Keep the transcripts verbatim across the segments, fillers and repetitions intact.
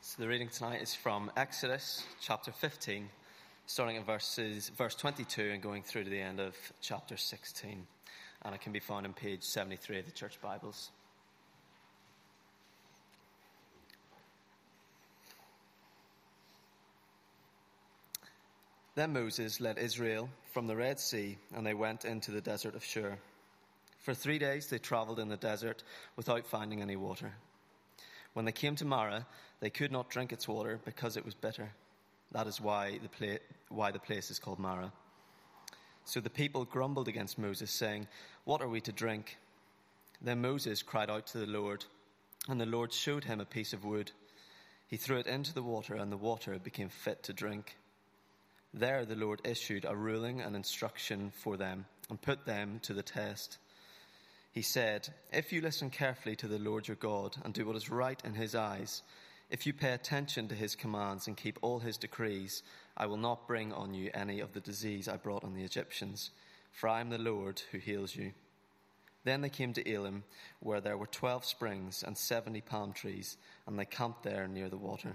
So the reading tonight is from Exodus chapter fifteen, starting at verses, verse twenty-two and going through to the end of chapter sixteen. And it can be found on page seventy-three of the Church Bibles. Then Moses led Israel from the Red Sea, and they went into the desert of Shur. For three days they traveled in the desert without finding any water. When they came to Marah, they could not drink its water because it was bitter. That is why the, pla- why the place is called Marah. So the people grumbled against Moses, saying, "What are we to drink?" Then Moses cried out to the Lord, and the Lord showed him a piece of wood. He threw it into the water, and the water became fit to drink. There the Lord issued a ruling and instruction for them, and put them to the test. He said, "If you listen carefully to the Lord your God and do what is right in his eyes, if you pay attention to his commands and keep all his decrees, I will not bring on you any of the disease I brought on the Egyptians, for I am the Lord who heals you." Then they came to Elim, where there were twelve springs and seventy palm trees, and they camped there near the water.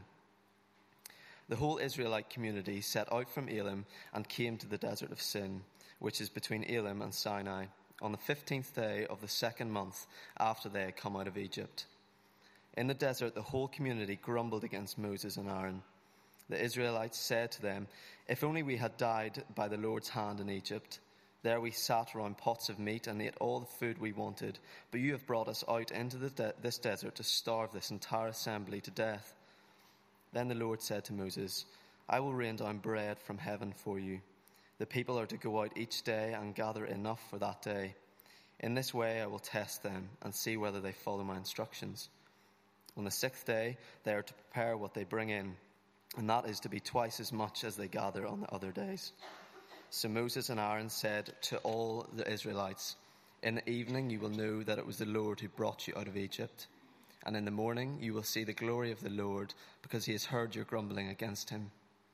The whole Israelite community set out from Elim and came to the desert of Sin, which is between Elim and Sinai, on the fifteenth day of the second month after they had come out of Egypt. In the desert, the whole community grumbled against Moses and Aaron. The Israelites said to them, "If only we had died by the Lord's hand in Egypt. There we sat around pots of meat and ate all the food we wanted, but you have brought us out into the de- this desert to starve this entire assembly to death." Then the Lord said to Moses, "I will rain down bread from heaven for you. The people are to go out each day and gather enough for that day. In this way I will test them and see whether they follow my instructions. On the sixth day they are to prepare what they bring in, and that is to be twice as much as they gather on the other days." So Moses and Aaron said to all the Israelites, "In the evening you will know that it was the Lord who brought you out of Egypt. And in the morning you will see the glory of the Lord, because he has heard your grumbling against him.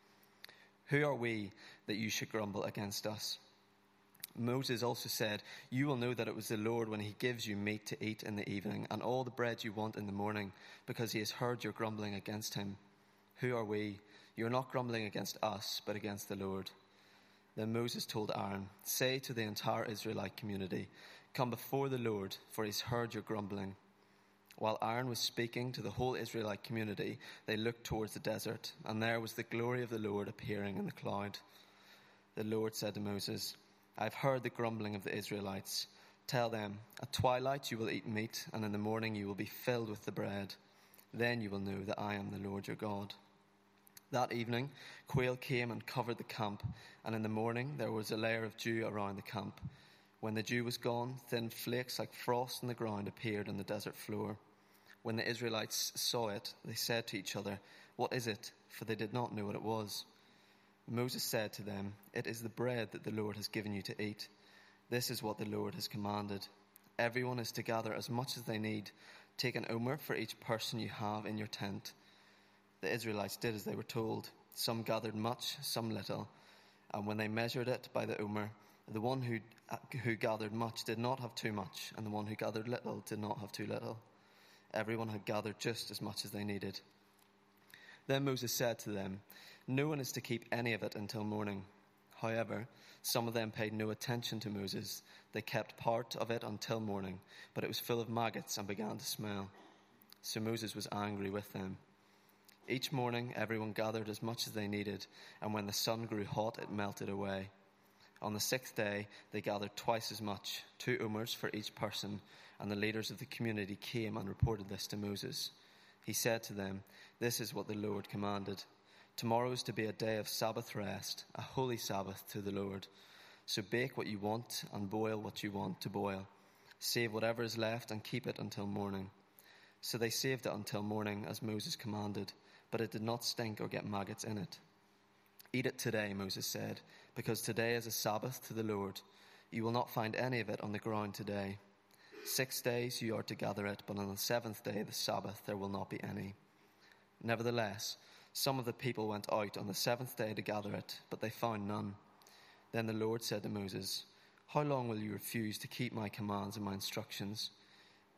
Who are we that you should grumble against us?" Moses also said, "You will know that it was the Lord when he gives you meat to eat in the evening and all the bread you want in the morning, because he has heard your grumbling against him. Who are we? You are not grumbling against us, but against the Lord." Then Moses told Aaron, "Say to the entire Israelite community, 'Come before the Lord, for he has heard your grumbling.'" While Aaron was speaking to the whole Israelite community, they looked towards the desert, and there was the glory of the Lord appearing in the cloud. The Lord said to Moses, "I have heard the grumbling of the Israelites. Tell them, at twilight you will eat meat, and in the morning you will be filled with the bread. Then you will know that I am the Lord your God." That evening, quail came and covered the camp, and in the morning there was a layer of dew around the camp. When the dew was gone, thin flakes like frost on the ground appeared on the desert floor. When the Israelites saw it, they said to each other, "What is it?" For they did not know what it was. Moses said to them, "It is the bread that the Lord has given you to eat. This is what the Lord has commanded. Everyone is to gather as much as they need. Take an omer for each person you have in your tent." The Israelites did as they were told. Some gathered much, some little. And when they measured it by the omer, the one who, who gathered much did not have too much, and the one who gathered little did not have too little. Everyone had gathered just as much as they needed. Then Moses said to them, "No one is to keep any of it until morning." However, some of them paid no attention to Moses. They kept part of it until morning, but it was full of maggots and began to smell. So Moses was angry with them. Each morning everyone gathered as much as they needed, and when the sun grew hot, it melted away. On the sixth day they gathered twice as much, two omers for each person, and the leaders of the community came and reported this to Moses. He said to them, "This is what the Lord commanded. Tomorrow is to be a day of Sabbath rest, a holy Sabbath to the Lord. So bake what you want and boil what you want to boil. Save whatever is left and keep it until morning." So they saved it until morning as Moses commanded, but it did not stink or get maggots in it. "Eat it today," Moses said, "because today is a Sabbath to the Lord. You will not find any of it on the ground today. Six days you are to gather it, but on the seventh day, the Sabbath, there will not be any." Nevertheless, some of the people went out on the seventh day to gather it, but they found none. Then the Lord said to Moses, "How long will you refuse to keep my commands and my instructions?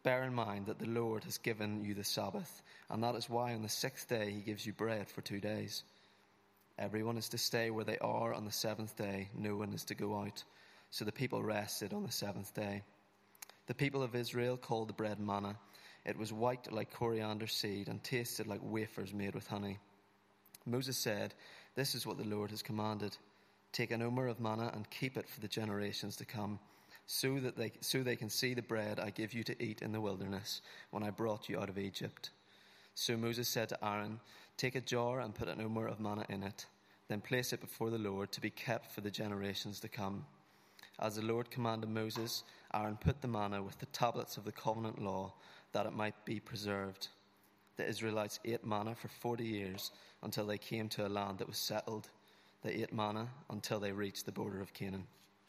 bear in mind that the Lord has given you the Sabbath, and that is why on the sixth day he gives you bread for two days. Everyone is to stay where they are on the seventh day. No one is to go out. So the people rested on the seventh day. The people of Israel called the bread manna. It was white like coriander seed and tasted like wafers made with honey. Moses said, "This is what the Lord has commanded. Take an omer of manna and keep it for the generations to come, so that they, so they can see the bread I give you to eat in the wilderness when I brought you out of Egypt." So Moses said to Aaron, "Take a jar and put an omer of manna in it. Then place it before the Lord to be kept for the generations to come." As the Lord commanded Moses, Aaron put the manna with the tablets of the covenant law, that it might be preserved. The Israelites ate manna for forty years until they came to a land that was settled. They ate manna until they reached the border of Canaan.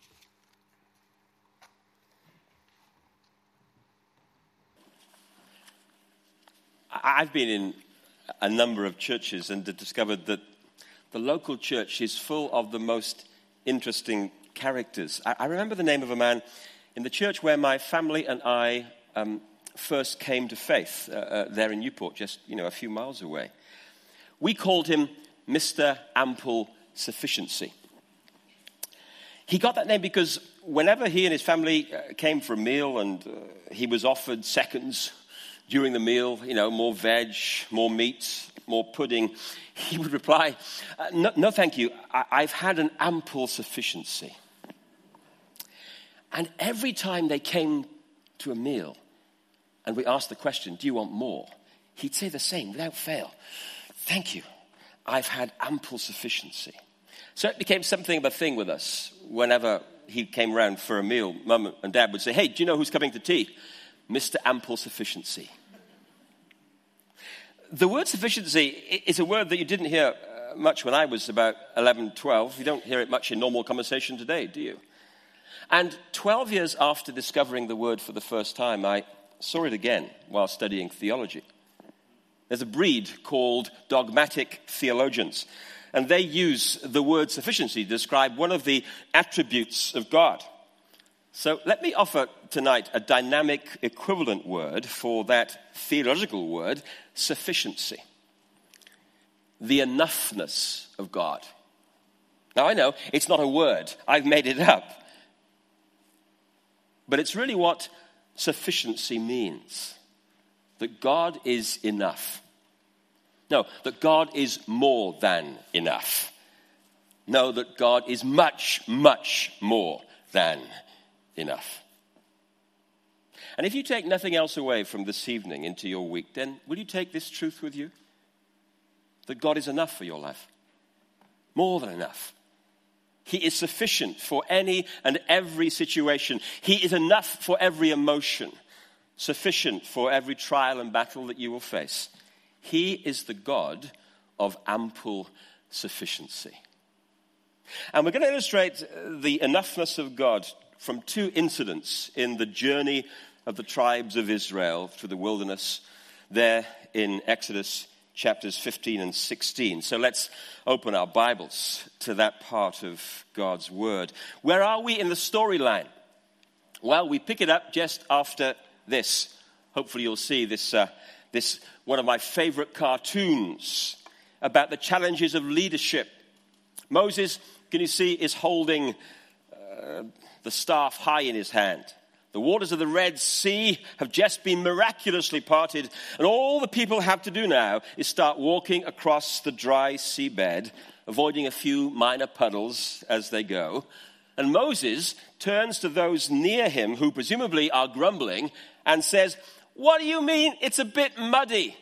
I've been in a number of churches and discovered that the local church is full of the most interesting characters. I remember the name of a man in the church where my family and I um, first came to faith, uh, uh, there in Newport, just you know a few miles away. We called him Mister Ample Sufficiency. He got that name because whenever he and his family uh, came for a meal and uh, he was offered seconds during the meal, you know, more veg, more meat, more pudding, he would reply, uh, no, no, thank you, I, I've had an ample sufficiency. And every time they came to a meal and we asked the question, do you want more? He'd say the same without fail. Thank you, I've had ample sufficiency. So it became something of a thing with us. Whenever he came round for a meal, Mum and Dad would say, hey, do you know who's coming to tea? Mister Ample Sufficiency. The word sufficiency is a word that you didn't hear much when I was about eleven, twelve. You don't hear it much in normal conversation today, do you? And twelve years after discovering the word for the first time, I saw it again while studying theology. There's a breed called dogmatic theologians, and they use the word sufficiency to describe one of the attributes of God. So let me offer tonight a dynamic equivalent word for that theological word, sufficiency. The enoughness of God. Now I know it's not a word. I've made it up. But it's really what sufficiency means. That God is enough. No, that God is more than enough. No, that God is much, much more than enough. And if you take nothing else away from this evening into your week, then will you take this truth with you? That God is enough for your life. More than enough. He is sufficient for any and every situation. He is enough for every emotion. Sufficient for every trial and battle that you will face. He is the God of ample sufficiency. And we're going to illustrate the enoughness of God from two incidents in the journey of the tribes of Israel through the wilderness there in Exodus chapters fifteen and sixteen. So let's open our Bibles to that part of God's Word. Where are we in the storyline? Well, we pick it up just after this. Hopefully you'll see this, uh, this one of my favorite cartoons about the challenges of leadership. Moses, can you see, is holding uh, the staff high in his hand. The waters of the Red Sea have just been miraculously parted, and all the people have to do now is start walking across the dry seabed, avoiding a few minor puddles as they go. And Moses turns to those near him who presumably are grumbling and says, "What do you mean it's a bit muddy?"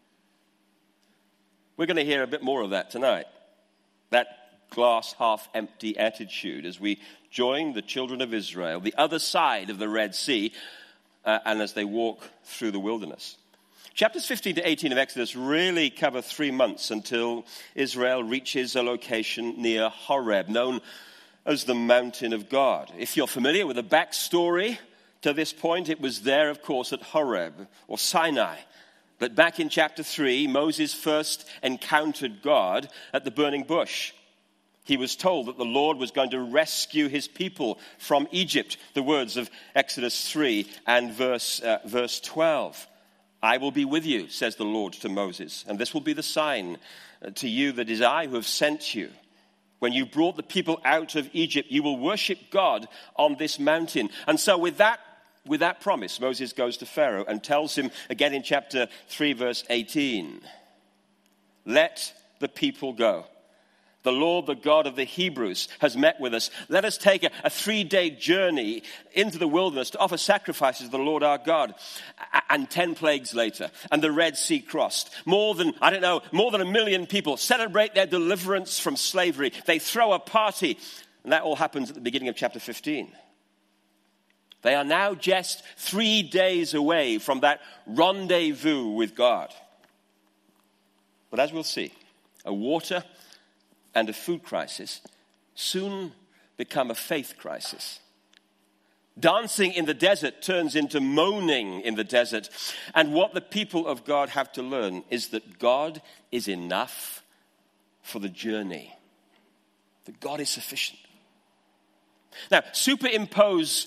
We're going to hear a bit more of that tonight. That glass half empty attitude as we join the children of Israel, the other side of the Red Sea, uh, and as they walk through the wilderness. Chapters fifteen to eighteen of Exodus really cover three months until Israel reaches a location near Horeb, known as the Mountain of God. If you're familiar with the backstory to this point, it was there, of course, at Horeb, or Sinai. But back in chapter three, Moses first encountered God at the burning bush. He was told that the Lord was going to rescue his people from Egypt. The words of Exodus three and verse, uh, verse twelve. I will be with you, says the Lord to Moses, and this will be the sign to you that it is I who have sent you. When you brought the people out of Egypt, you will worship God on this mountain. And so with that, with that promise, Moses goes to Pharaoh and tells him again in chapter three, verse eighteen, let the people go. The Lord, the God of the Hebrews, has met with us. Let us take a, a three-day journey into the wilderness to offer sacrifices to the Lord our God. And ten plagues later, and the Red Sea crossed. More than, I don't know, more than a million people celebrate their deliverance from slavery. They throw a party. And that all happens at the beginning of chapter fifteen. They are now just three days away from that rendezvous with God. But as we'll see, a water and a food crisis soon become a faith crisis. Dancing in the desert turns into moaning in the desert. And what the people of God have to learn is that God is enough for the journey. That God is sufficient. Now, superimpose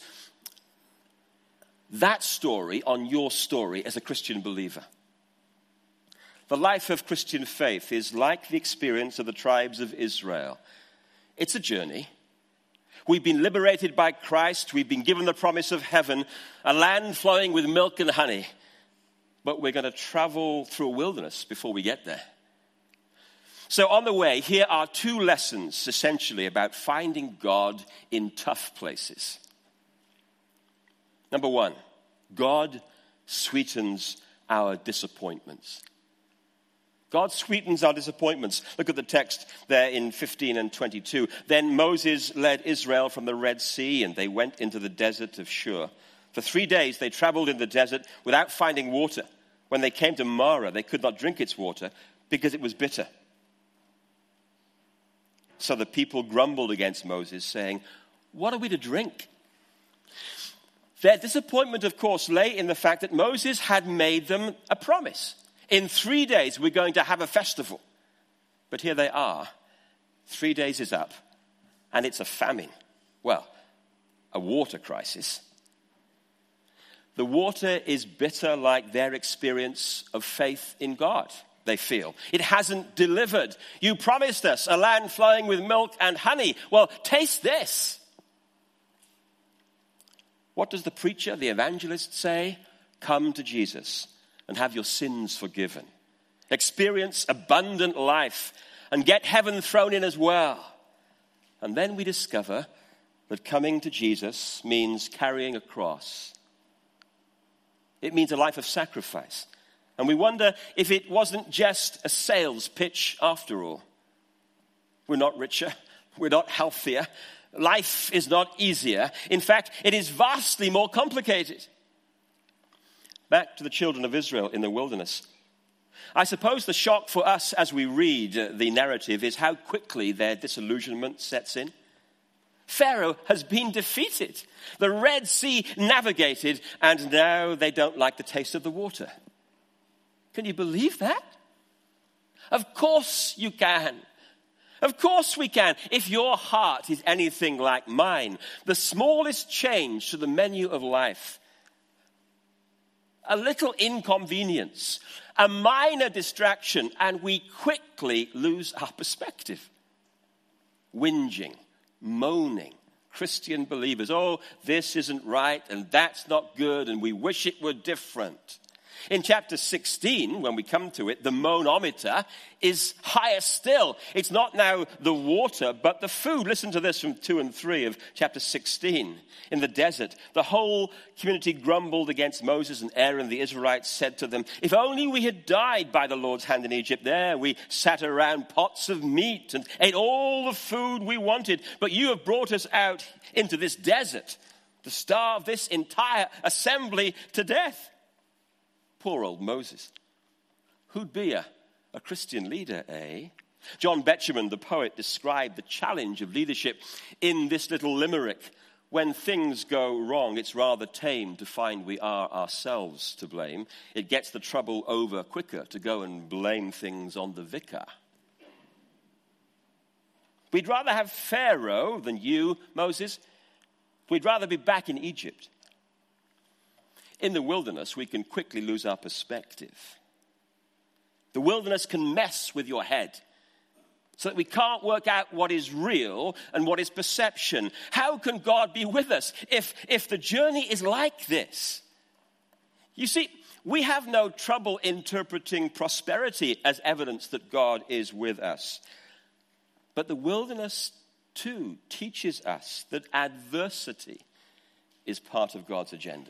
that story on your story as a Christian believer. The life of Christian faith is like the experience of the tribes of Israel. It's a journey. We've been liberated by Christ. We've been given the promise of heaven, a land flowing with milk and honey. But we're going to travel through a wilderness before we get there. So on the way, here are two lessons essentially about finding God in tough places. Number one, God sweetens our disappointments. God sweetens our disappointments. Look at the text there in fifteen and twenty-two. Then Moses led Israel from the Red Sea, and they went into the desert of Shur. For three days they traveled in the desert without finding water. When they came to Marah, they could not drink its water because it was bitter. So the people grumbled against Moses, saying, what are we to drink? Their disappointment, of course, lay in the fact that Moses had made them a promise. In three days, we're going to have a festival. But here they are. Three days is up, and it's a famine. Well, a water crisis. The water is bitter like their experience of faith in God, they feel. It hasn't delivered. You promised us a land flowing with milk and honey. Well, taste this. What does the preacher, the evangelist say? Come to Jesus and have your sins forgiven. Experience abundant life and get heaven thrown in as well. And then we discover that coming to Jesus means carrying a cross. It means a life of sacrifice. And we wonder if it wasn't just a sales pitch after all. We're not richer. We're not healthier. Life is not easier. In fact, it is vastly more complicated. Back to the children of Israel in the wilderness. I suppose the shock for us as we read the narrative is how quickly their disillusionment sets in. Pharaoh has been defeated. The Red Sea navigated, and now they don't like the taste of the water. Can you believe that? Of course you can. Of course we can. If your heart is anything like mine, the smallest change to the menu of life, a little inconvenience, a minor distraction, and we quickly lose our perspective. Whinging, moaning, Christian believers, oh, this isn't right, and that's not good, and we wish it were different. In chapter sixteen, when we come to it, the moanometer is higher still. It's not now the water, but the food. Listen to this from two and three of chapter sixteen. In the desert, the whole community grumbled against Moses and Aaron. The Israelites said to them, if only we had died by the Lord's hand in Egypt. There we sat around pots of meat and ate all the food we wanted. But you have brought us out into this desert to starve this entire assembly to death. Poor old Moses. Who'd be a, a Christian leader, eh? John Betjeman, the poet, described the challenge of leadership in this little limerick. When things go wrong, it's rather tame to find we are ourselves to blame. It gets the trouble over quicker to go and blame things on the vicar. We'd rather have Pharaoh than you, Moses. We'd rather be back in Egypt. In the wilderness, we can quickly lose our perspective. The wilderness can mess with your head so that we can't work out what is real and what is perception. How can God be with us if, if the journey is like this? You see, we have no trouble interpreting prosperity as evidence that God is with us. But the wilderness, too, teaches us that adversity is part of God's agenda.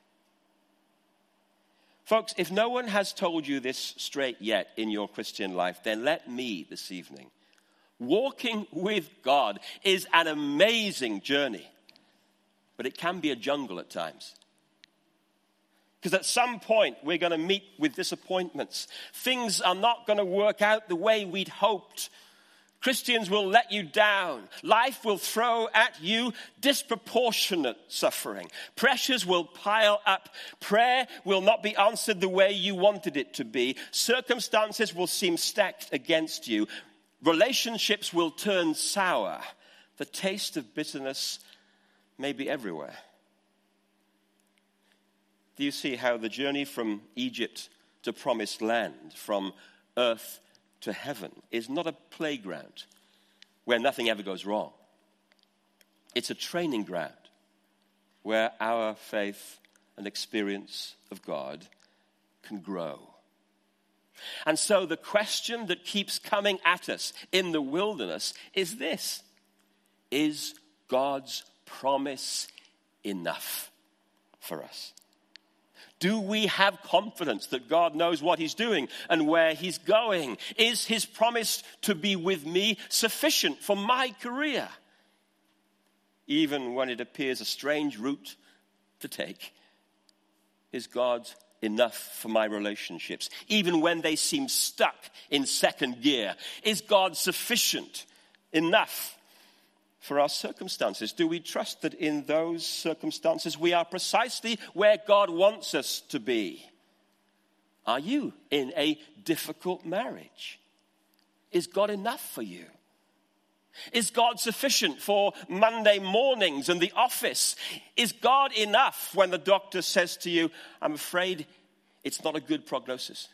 Folks, if no one has told you this straight yet in your Christian life, then let me this evening. Walking with God is an amazing journey, but it can be a jungle at times. Because at some point, we're going to meet with disappointments. Things are not going to work out the way we'd hoped. Christians will let you down. Life will throw at you disproportionate suffering. Pressures will pile up. Prayer will not be answered the way you wanted it to be. Circumstances will seem stacked against you. Relationships will turn sour. The taste of bitterness may be everywhere. Do you see how the journey from Egypt to promised land, from earth to heaven, is not a playground where nothing ever goes wrong? It's a training ground where our faith and experience of God can grow. And so the question that keeps coming at us in the wilderness is this: is God's promise enough for us? Do we have confidence that God knows what he's doing and where he's going? Is his promise to be with me sufficient for my career? Even when it appears a strange route to take, is God enough for my relationships? Even when they seem stuck in second gear, is God sufficient enough for our circumstances? Do we trust that in those circumstances we are precisely where God wants us to be? Are you in a difficult marriage? Is God enough for you? Is God sufficient for Monday mornings and the office? Is God enough when the doctor says to you, I'm afraid it's not a good prognosis?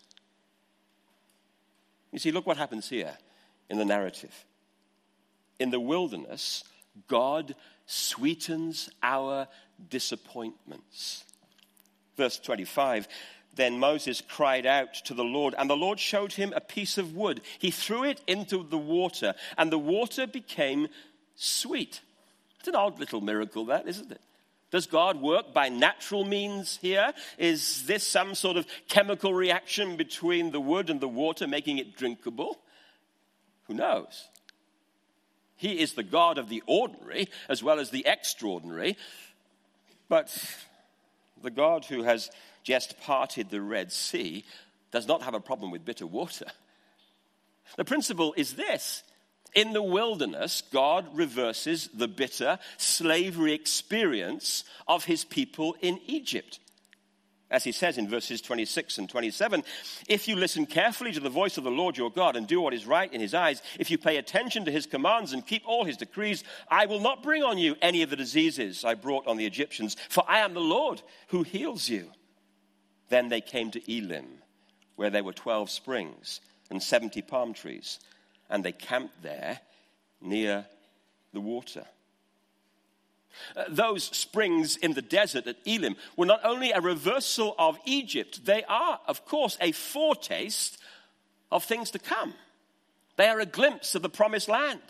You see, look what happens here in the narrative. In the wilderness, God sweetens our disappointments. Verse twenty-five, then Moses cried out to the Lord, and the Lord showed him a piece of wood. He threw it into the water, and the water became sweet. It's an odd little miracle, that, isn't it? Does God work by natural means here? Is this some sort of chemical reaction between the wood and the water, making it drinkable? Who knows? He is the God of the ordinary as well as the extraordinary. But the God who has just parted the Red Sea does not have a problem with bitter water. The principle is this: in the wilderness, God reverses the bitter slavery experience of his people in Egypt. As he says in verses twenty-six and twenty-seven, if you listen carefully to the voice of the Lord your God and do what is right in his eyes, if you pay attention to his commands and keep all his decrees, I will not bring on you any of the diseases I brought on the Egyptians, for I am the Lord who heals you. Then they came to Elim, where there were twelve springs and seventy palm trees, and they camped there near the water. Uh, those springs in the desert at Elim were not only a reversal of Egypt, they are, of course, a foretaste of things to come. They are a glimpse of the promised land.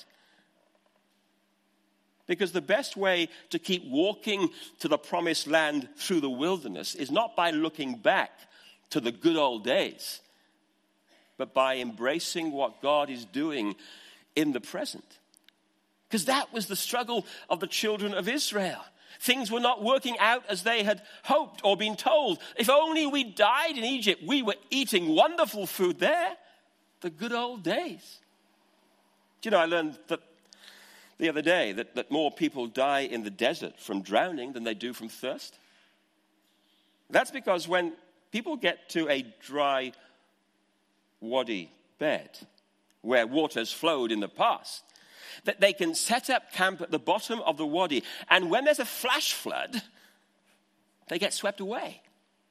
Because the best way to keep walking to the promised land through the wilderness is not by looking back to the good old days, but by embracing what God is doing in the present. Because that was the struggle of the children of Israel. Things were not working out as they had hoped or been told. If only we died in Egypt, we were eating wonderful food there. The good old days. Do you know, I learned that the other day that, that more people die in the desert from drowning than they do from thirst. That's because when people get to a dry wadi bed where water has flowed in the past, that they can set up camp at the bottom of the wadi. And when there's a flash flood, they get swept away.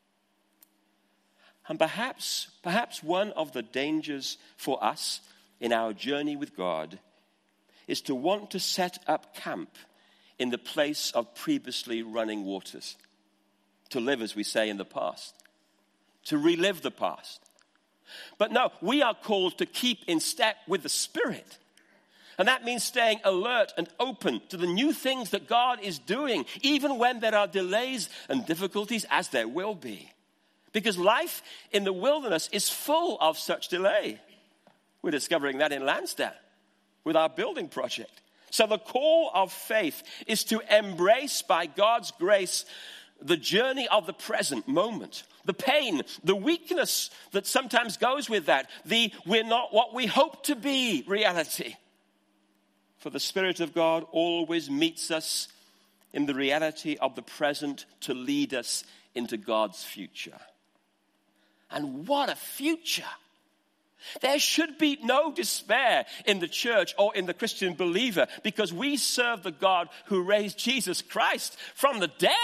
And perhaps, perhaps one of the dangers for us in our journey with God is to want to set up camp in the place of previously running waters. To live, as we say, in the past. To relive the past. But no, we are called to keep in step with the Spirit. And that means staying alert and open to the new things that God is doing, even when there are delays and difficulties, as there will be. Because life in the wilderness is full of such delay. We're discovering that in Lansdowne with our building project. So the call of faith is to embrace, by God's grace, the journey of the present moment. The pain, the weakness that sometimes goes with that. The we're not what we hope to be reality. For the Spirit of God always meets us in the reality of the present to lead us into God's future. And what a future! There should be no despair in the church or in the Christian believer, because we serve the God who raised Jesus Christ from the dead.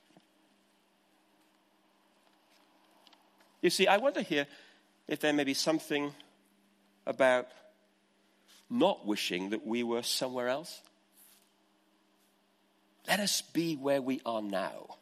You see, I wonder here if there may be something about not wishing that we were somewhere else. Let us be where we are now.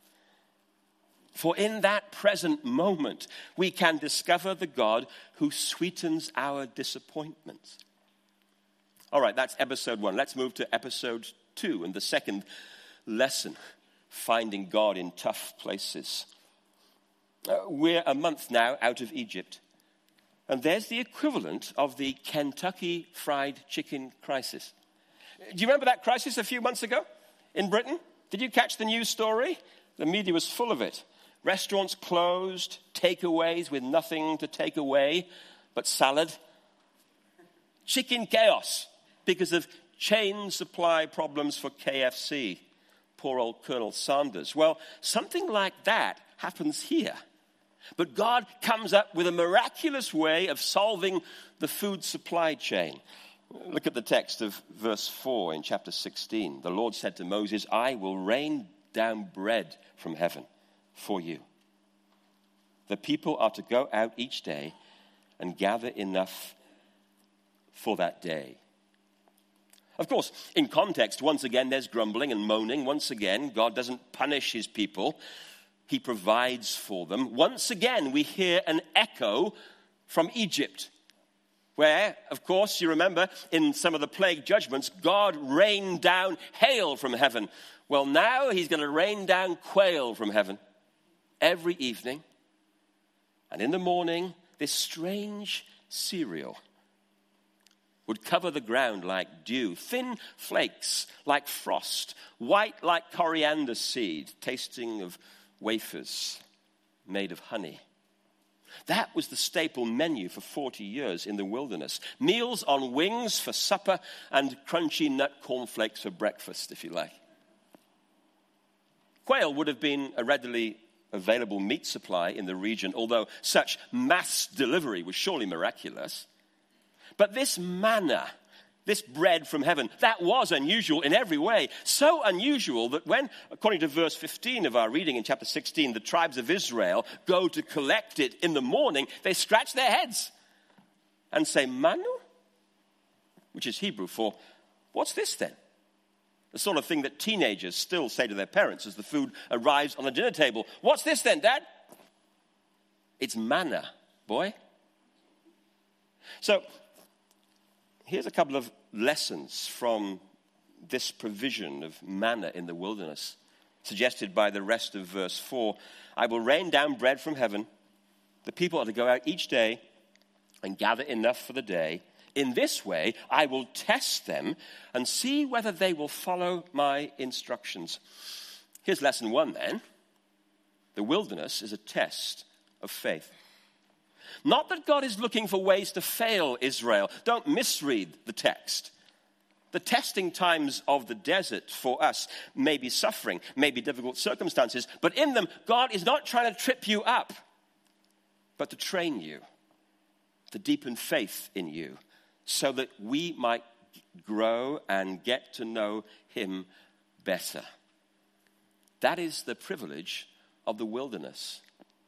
For in that present moment, we can discover the God who sweetens our disappointments. All right, that's episode one. Let's move to episode two and the second lesson, finding God in tough places. Uh, we're a month now out of Egypt, and there's the equivalent of the Kentucky Fried Chicken crisis. Do you remember that crisis a few months ago in Britain? Did you catch the news story? The media was full of it. Restaurants closed, takeaways with nothing to take away but salad. Chicken chaos because of chain supply problems for K F C. Poor old Colonel Sanders. Well, something like that happens here. But God comes up with a miraculous way of solving the food supply chain. Look at the text of verse four in chapter sixteen. The Lord said to Moses, I will rain down bread from heaven for you. The people are to go out each day and gather enough for that day. Of course, in context, once again, there's grumbling and moaning. Once again, God doesn't punish his people. He provides for them. Once again, we hear an echo from Egypt, where, of course, you remember, in some of the plague judgments, God rained down hail from heaven. Well, now he's going to rain down quail from heaven every evening. And in the morning, this strange cereal would cover the ground like dew, thin flakes like frost, white like coriander seed, tasting of wafers made of honey. That was the staple menu for forty years in the wilderness. Meals on wings for supper and crunchy nut cornflakes for breakfast, if you like. Quail would have been a readily available meat supply in the region, although such mass delivery was surely miraculous. But this manna, this bread from heaven, that was unusual in every way. So unusual that when, according to verse fifteen of our reading in chapter sixteen, the tribes of Israel go to collect it in the morning, they scratch their heads and say, Manu? Which is Hebrew for, what's this then? The sort of thing that teenagers still say to their parents as the food arrives on the dinner table. What's this then, Dad? It's manna, boy. So, here's a couple of lessons from this provision of manna in the wilderness, suggested by the rest of verse four. I will rain down bread from heaven. The people are to go out each day and gather enough for the day. In this way, I will test them and see whether they will follow my instructions. Here's lesson one then. The wilderness is a test of faith. Not that God is looking for ways to fail Israel. Don't misread the text. The testing times of the desert for us may be suffering, may be difficult circumstances, but in them, God is not trying to trip you up, but to train you, to deepen faith in you, so that we might grow and get to know him better. That is the privilege of the wilderness.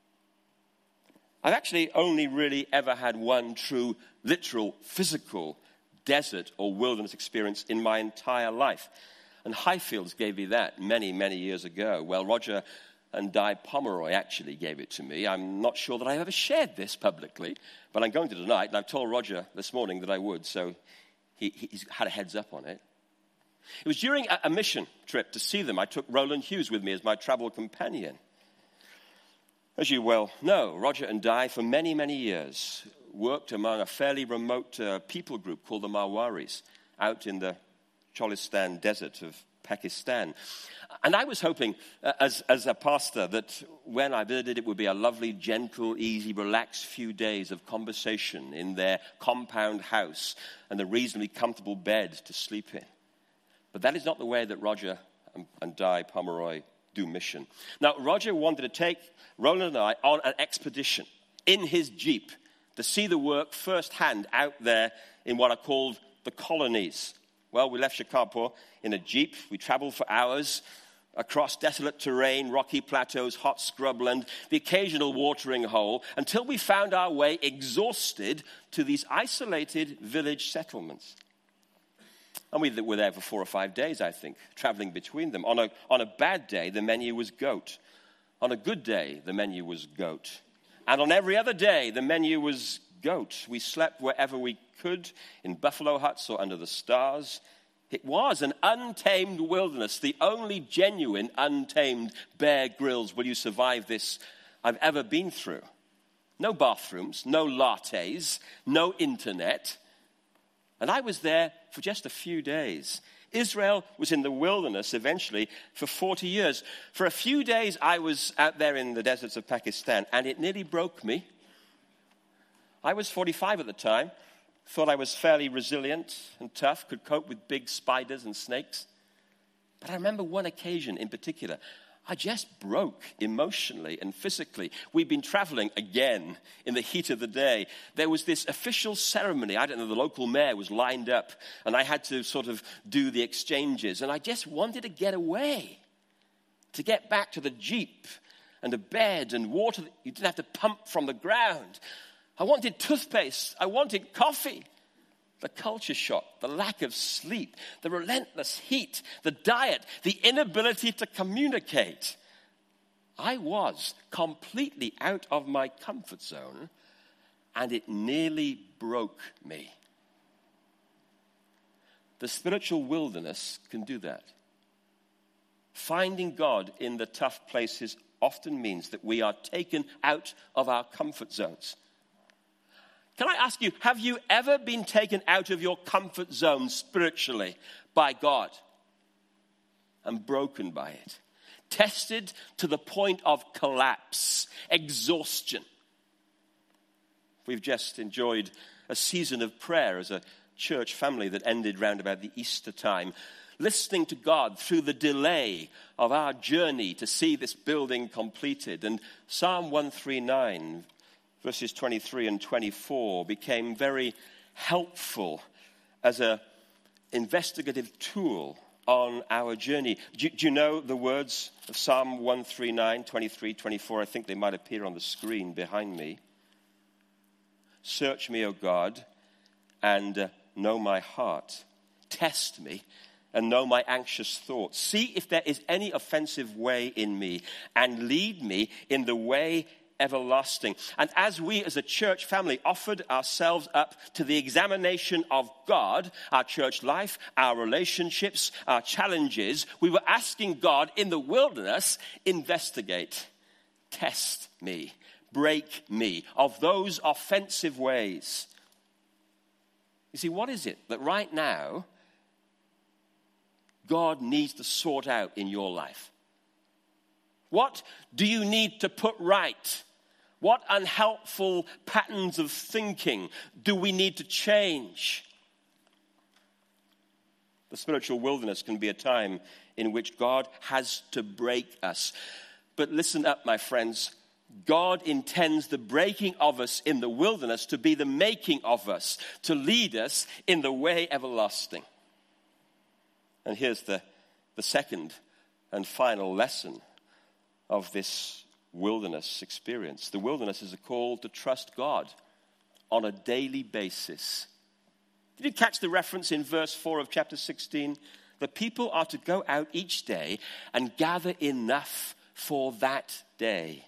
I've actually only really ever had one true, literal, physical desert or wilderness experience in my entire life. And Highfields gave me that many, many years ago. Well, Roger and Di Pomeroy actually gave it to me. I'm not sure that I've ever shared this publicly, but I'm going to tonight, and I've told Roger this morning that I would, so he, he's had a heads up on it. It was during a, a mission trip to see them. I took Roland Hughes with me as my travel companion. As you well know, Roger and Di, for many, many years, worked among a fairly remote uh, people group called the Marwaris out in the Cholistan desert of Pakistan. And I was hoping, uh, as, as a pastor, that when I visited, it would be a lovely, gentle, easy, relaxed few days of conversation in their compound house and a reasonably comfortable bed to sleep in. But that is not the way that Roger and, and Di Pomeroy do mission. Now, Roger wanted to take Roland and I on an expedition in his Jeep to see the work firsthand out there in what are called the colonies. Well, we left Shikharpur in a Jeep. We traveled for hours across desolate terrain, rocky plateaus, hot scrubland, the occasional watering hole, until we found our way exhausted to these isolated village settlements. And we were there for four or five days, I think, traveling between them. On a, on a bad day, the menu was goat. On a good day, the menu was goat. And on every other day, the menu was goat. We slept wherever we could, in buffalo huts or under the stars. It was an untamed wilderness, the only genuine untamed Bear Grylls will you survive this I've ever been through. No bathrooms, no lattes, no internet. And I was there for just a few days. Israel was in the wilderness eventually for forty years. For a few days, I was out there in the deserts of Pakistan, and it nearly broke me. I was forty-five at the time, thought I was fairly resilient and tough, could cope with big spiders and snakes. But I remember one occasion in particular. I just broke emotionally and physically. We'd been traveling again in the heat of the day. There was this official ceremony. I don't know, the local mayor was lined up, and I had to sort of do the exchanges. And I just wanted to get away, to get back to the Jeep and a bed and water that you didn't have to pump from the ground. I wanted toothpaste. I wanted coffee. The culture shock, the lack of sleep, the relentless heat, the diet, the inability to communicate. I was completely out of my comfort zone, and it nearly broke me. The spiritual wilderness can do that. Finding God in the tough places often means that we are taken out of our comfort zones. Can I ask you, have you ever been taken out of your comfort zone spiritually by God and broken by it? Tested to the point of collapse, exhaustion. We've just enjoyed a season of prayer as a church family that ended round about the Easter time, listening to God through the delay of our journey to see this building completed. And Psalm one thirty-nine, verses twenty-three and twenty-four became very helpful as an investigative tool on our journey. Do, do you know the words of Psalm one thirty-nine, twenty-three, twenty-four? I think they might appear on the screen behind me. Search me, O God, and uh, know my heart. Test me and know my anxious thoughts. See if there is any offensive way in me, and lead me in the way everlasting. And as we as a church family offered ourselves up to the examination of God, our church life, our relationships, our challenges, we were asking God in the wilderness, investigate, test me, break me of those offensive ways. You see, what is it that right now God needs to sort out in your life? What do you need to put right? What unhelpful patterns of thinking do we need to change? The spiritual wilderness can be a time in which God has to break us. But listen up, my friends. God intends the breaking of us in the wilderness to be the making of us, to lead us in the way everlasting. And here's the, the second and final lesson of this wilderness experience. The wilderness is a call to trust God on a daily basis. Did you catch the reference in verse four of chapter sixteen? The people are to go out each day and gather enough for that day.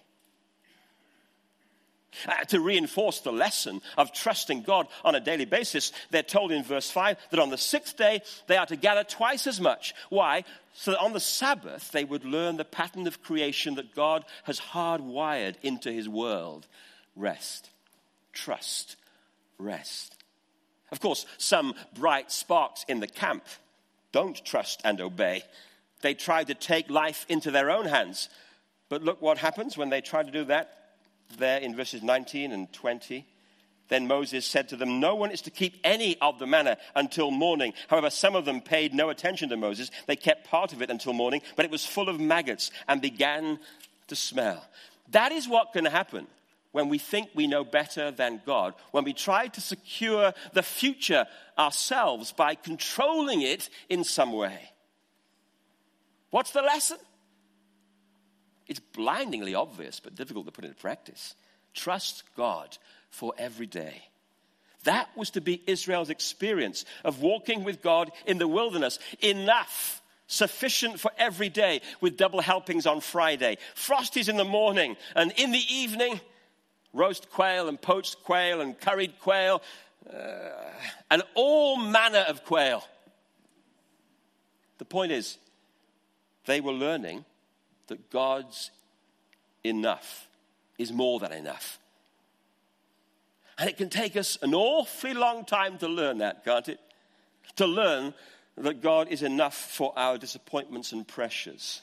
Uh, to reinforce the lesson of trusting God on a daily basis, they're told in verse five that on the sixth day they are to gather twice as much. Why? So that on the Sabbath they would learn the pattern of creation that God has hardwired into his world. Rest. Trust. Rest. Of course, some bright sparks in the camp don't trust and obey. They try to take life into their own hands. But look what happens when they try to do that. There in verses nineteen and twenty. Then Moses said to them, no one is to keep any of the manna until morning. However, some of them paid no attention to Moses. They kept part of it until morning, but it was full of maggots and began to smell. That is what can happen when we think we know better than God, when we try to secure the future ourselves by controlling it in some way. What's the lesson? It's blindingly obvious, but difficult to put into practice. Trust God for every day. That was to be Israel's experience of walking with God in the wilderness. Enough, sufficient for every day, with double helpings on Friday, Frosties in the morning, and in the evening, roast quail and poached quail and curried quail, uh, and all manner of quail. The point is, they were learning that God's enough is more than enough. And it can take us an awfully long time to learn that, can't it? To learn that God is enough for our disappointments and pressures.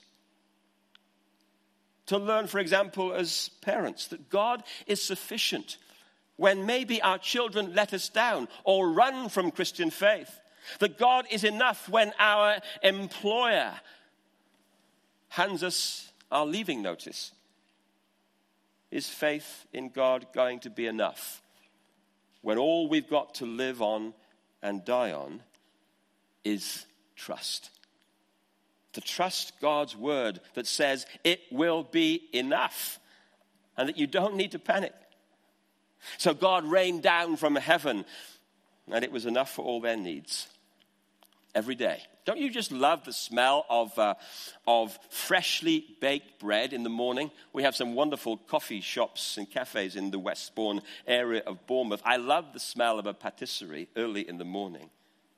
To learn, for example, as parents, that God is sufficient when maybe our children let us down or run from Christian faith. That God is enough when our employer hands us our leaving notice. Is faith in God going to be enough when all we've got to live on and die on is trust? To trust God's word that says it will be enough and that you don't need to panic. So God rained down from heaven and it was enough for all their needs every day. Don't you just love the smell of uh, of freshly baked bread in the morning? We have some wonderful coffee shops and cafes in the Westbourne area of Bournemouth. I love the smell of a patisserie early in the morning.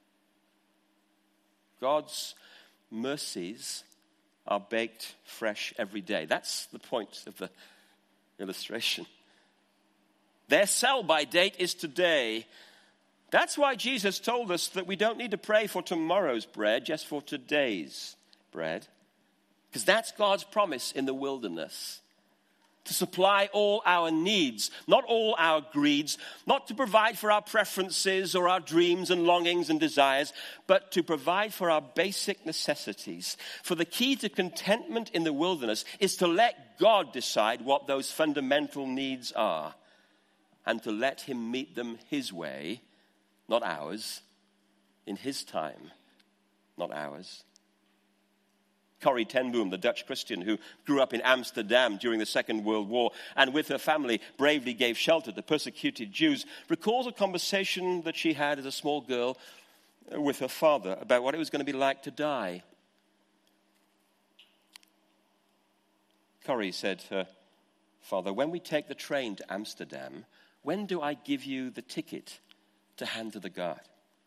God's mercies are baked fresh every day. That's the point of the illustration. Their sell-by date is today. That's why Jesus told us that we don't need to pray for tomorrow's bread, just for today's bread. Because that's God's promise in the wilderness. To supply all our needs, not all our greeds, not to provide for our preferences or our dreams and longings and desires, but to provide for our basic necessities. For the key to contentment in the wilderness is to let God decide what those fundamental needs are and to let him meet them his way, not ours, in his time, not ours. Corrie ten Boom, the Dutch Christian who grew up in Amsterdam during the Second World War and with her family bravely gave shelter to persecuted Jews, recalls a conversation that she had as a small girl with her father about what it was going to be like to die. Corrie said to her father, "When we take the train to Amsterdam, when do I give you the ticket to hand to the guard?"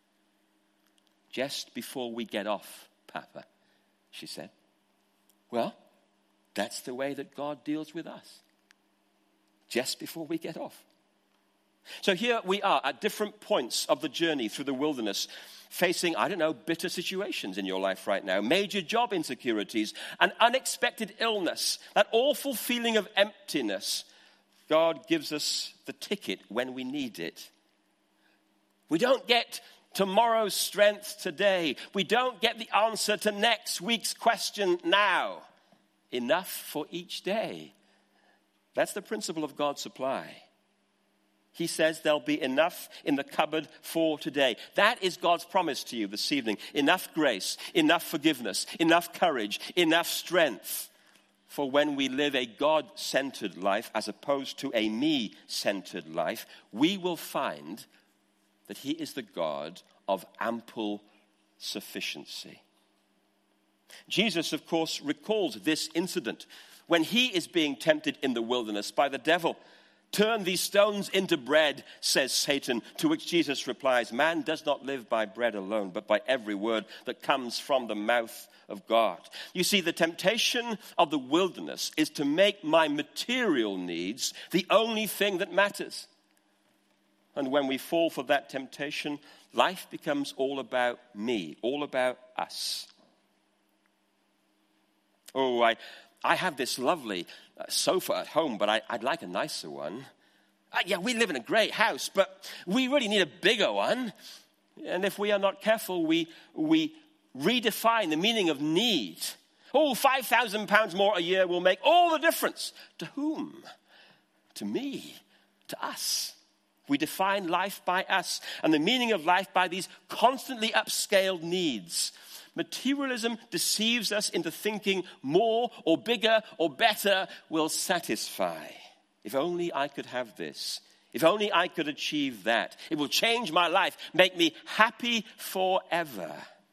"Just before we get off, Papa," she said. Well, that's the way that God deals with us. Just before we get off. So here we are at different points of the journey through the wilderness, facing, I don't know, bitter situations in your life right now, major job insecurities, an unexpected illness, that awful feeling of emptiness. God gives us the ticket when we need it. We don't get tomorrow's strength today. We don't get the answer to next week's question now. Enough for each day. That's the principle of God's supply. He says there'll be enough in the cupboard for today. That is God's promise to you this evening. Enough grace, enough forgiveness, enough courage, enough strength for when we live a God-centered life as opposed to a me-centered life. We will find that he is the God of ample sufficiency. Jesus, of course, recalls this incident when he is being tempted in the wilderness by the devil. Turn these stones into bread, says Satan, to which Jesus replies, man does not live by bread alone, but by every word that comes from the mouth of God. You see, the temptation of the wilderness is to make my material needs the only thing that matters. And when we fall for that temptation, life becomes all about me, all about us. Oh, I... I have this lovely uh, sofa at home, but I, I'd like a nicer one. Uh, yeah, we live in a great house, but we really need a bigger one. And if we are not careful, we, we redefine the meaning of need. Oh, five thousand pounds more a year will make all the difference. To whom? To me, to us. We define life by us and the meaning of life by these constantly upscaled needs. Materialism deceives us into thinking more or bigger or better will satisfy. If only I could have this. If only I could achieve that. It will change my life, make me happy forever.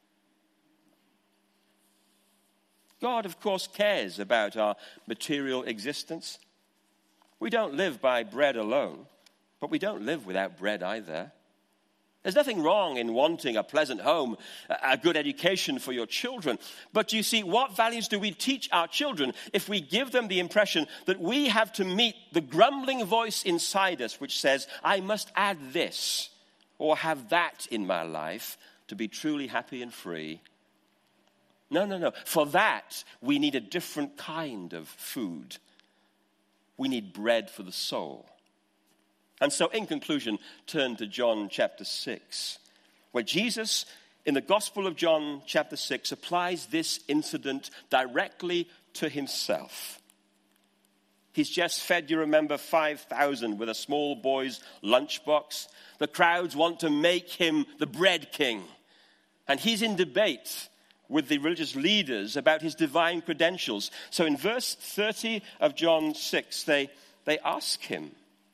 God, of course, cares about our material existence. We don't live by bread alone, but we don't live without bread either. There's nothing wrong in wanting a pleasant home, a good education for your children. But you see, what values do we teach our children if we give them the impression that we have to meet the grumbling voice inside us which says, I must add this or have that in my life to be truly happy and free? No, no, no. For that, we need a different kind of food. We need bread for the soul. And so, in conclusion, turn to John chapter six, where Jesus, in the Gospel of John chapter six, applies this incident directly to himself. He's just fed, you remember, five thousand with a small boy's lunchbox. The crowds want to make him the bread king. And he's in debate with the religious leaders about his divine credentials. So in verse thirty of John six, they, they ask him,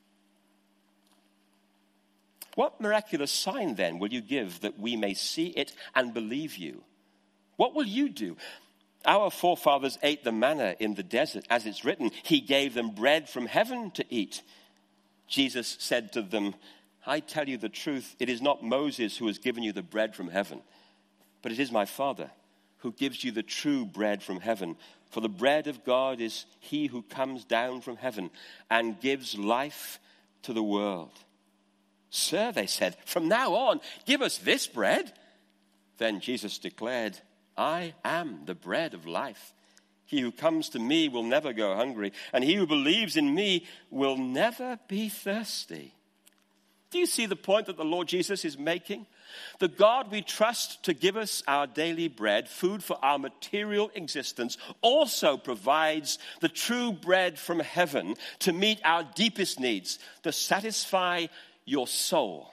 what miraculous sign, then, will you give that we may see it and believe you? What will you do? Our forefathers ate the manna in the desert, as it's written, he gave them bread from heaven to eat. Jesus said to them, I tell you the truth, it is not Moses who has given you the bread from heaven, but it is my Father who gives you the true bread from heaven. For the bread of God is he who comes down from heaven and gives life to the world. Sir, they said, from now on, give us this bread. Then Jesus declared, I am the bread of life. He who comes to me will never go hungry, and he who believes in me will never be thirsty. Do you see the point that the Lord Jesus is making? The God we trust to give us our daily bread, food for our material existence, also provides the true bread from heaven to meet our deepest needs, to satisfy your soul.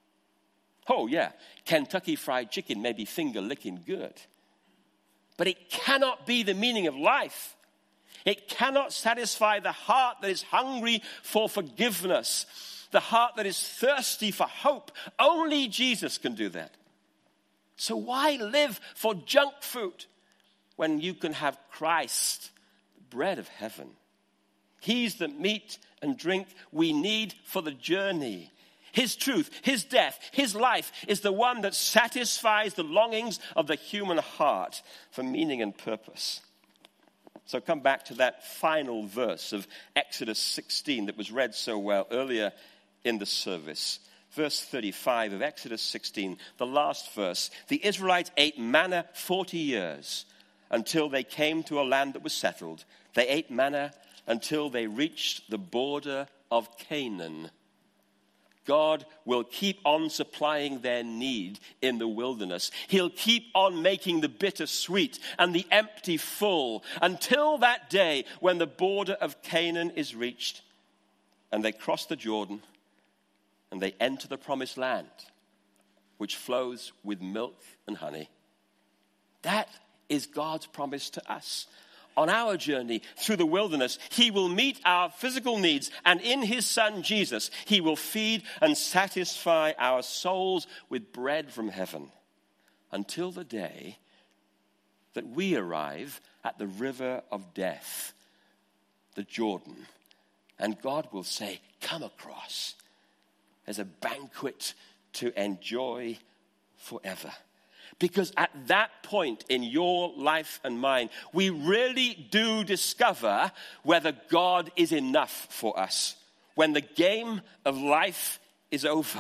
Oh yeah, Kentucky Fried Chicken may be finger-licking good, but it cannot be the meaning of life. It cannot satisfy the heart that is hungry for forgiveness, the heart that is thirsty for hope. Only Jesus can do that. So why live for junk food when you can have Christ, the bread of heaven? He's the meat and drink we need for the journey. His truth, his death, his life is the one that satisfies the longings of the human heart for meaning and purpose. So come back to that final verse of Exodus sixteen that was read so well earlier in the service. Verse thirty-five of Exodus sixteen, the last verse. The Israelites ate manna forty years until they came to a land that was settled. They ate manna until they reached the border of Canaan. God will keep on supplying their need in the wilderness. He'll keep on making the bitter sweet and the empty full until that day when the border of Canaan is reached and they cross the Jordan and they enter the promised land, which flows with milk and honey. That is God's promise to us. On our journey through the wilderness, he will meet our physical needs, and in his Son Jesus, he will feed and satisfy our souls with bread from heaven until the day that we arrive at the river of death, the Jordan, and God will say, come across. There's a banquet to enjoy forever. Because at that point in your life and mine, we really do discover whether God is enough for us when the game of life is over.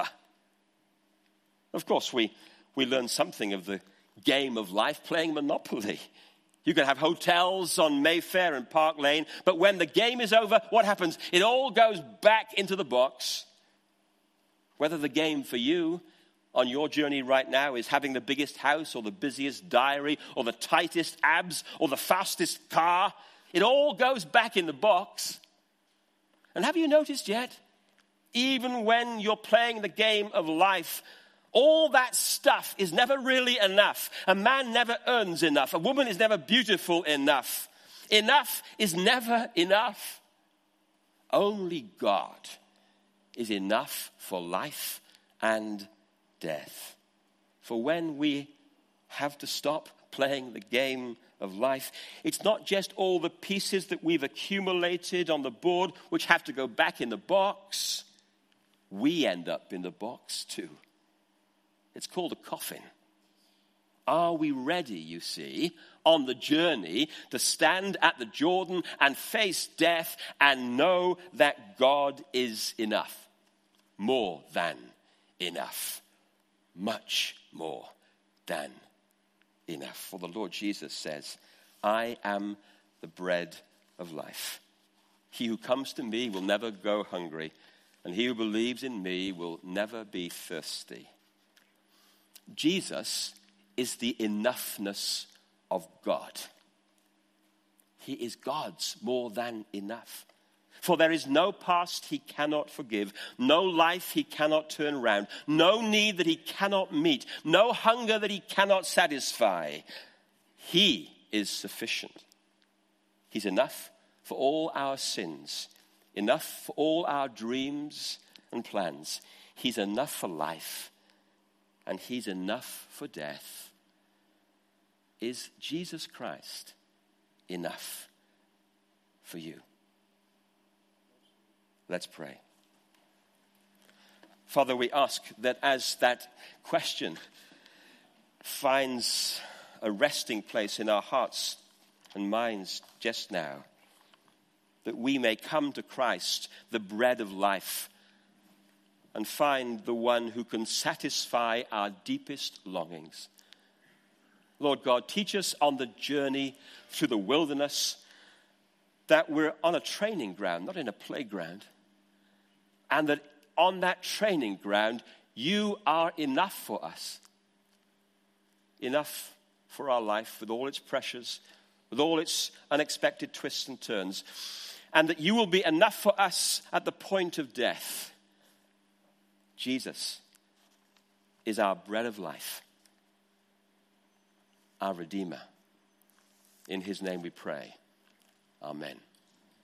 Of course, we, we learn something of the game of life playing Monopoly. You can have hotels on Mayfair and Park Lane, but when the game is over, what happens? It all goes back into the box. Whether the game for you on your journey right now is having the biggest house or the busiest diary or the tightest abs or the fastest car, it all goes back in the box. And have you noticed yet, even when you're playing the game of life, all that stuff is never really enough. A man never earns enough. A woman is never beautiful enough. Enough is never enough. Only God is enough for life and death. For when we have to stop playing the game of life, it's not just all the pieces that we've accumulated on the board which have to go back in the box. We end up in the box too. It's called a coffin. Are we ready, you see, on the journey to stand at the Jordan and face death and know that God is enough? More than enough. Much more than enough. For the Lord Jesus says, I am the bread of life. He who comes to me will never go hungry, and he who believes in me will never be thirsty. Jesus is the enoughness of God. He is God's more than enough. For there is no past he cannot forgive, no life he cannot turn around, no need that he cannot meet, no hunger that he cannot satisfy. He is sufficient. He's enough for all our sins, enough for all our dreams and plans. He's enough for life, and he's enough for death. Is Jesus Christ enough for you? Let's pray. Father, we ask that as that question finds a resting place in our hearts and minds just now, that we may come to Christ, the bread of life, and find the one who can satisfy our deepest longings. Lord God, teach us on the journey through the wilderness that we're on a training ground, not in a playground. And that on that training ground, you are enough for us. Enough for our life with all its pressures, with all its unexpected twists and turns. And that you will be enough for us at the point of death. Jesus is our bread of life, our Redeemer. In his name we pray. Amen.